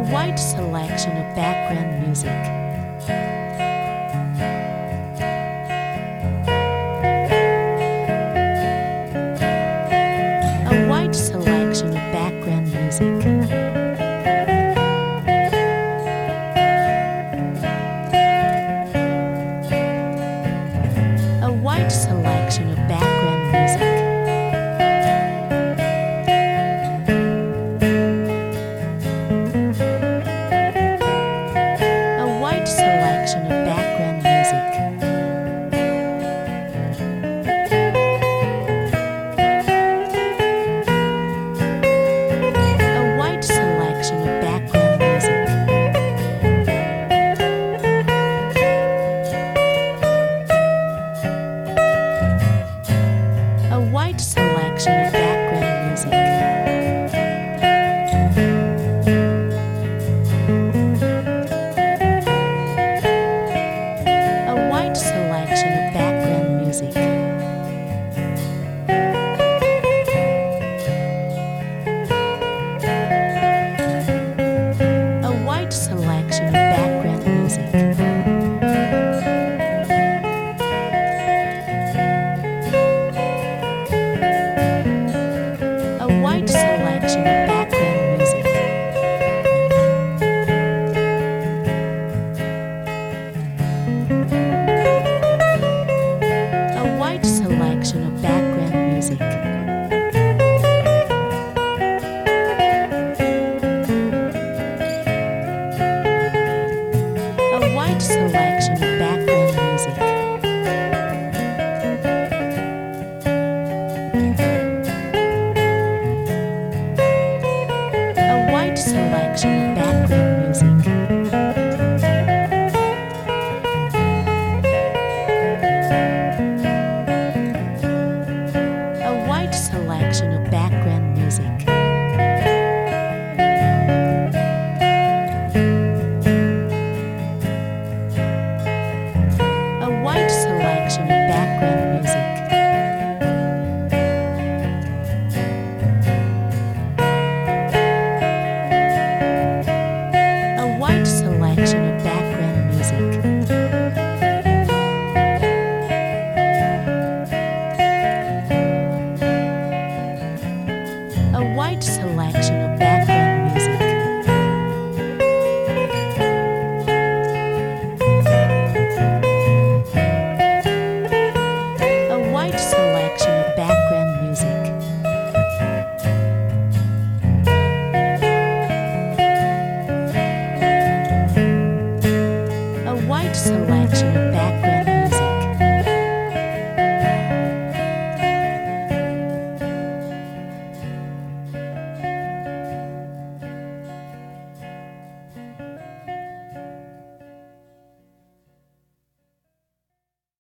wide selection of background music. A wide selection of background music. A wide selection of background music. A wide selection of background music. A wide selection of background music. A wide selection of background music. A wide selection of background music. A wide selection of background music. A wide selection of background music. A wide selection of background music. A wide selection of background music. A wide selection of background music. A wide selection of background music. A wide selection of background music. A wide selection of background music. A wide selection of background music. A wide selection of background music. A wide selection of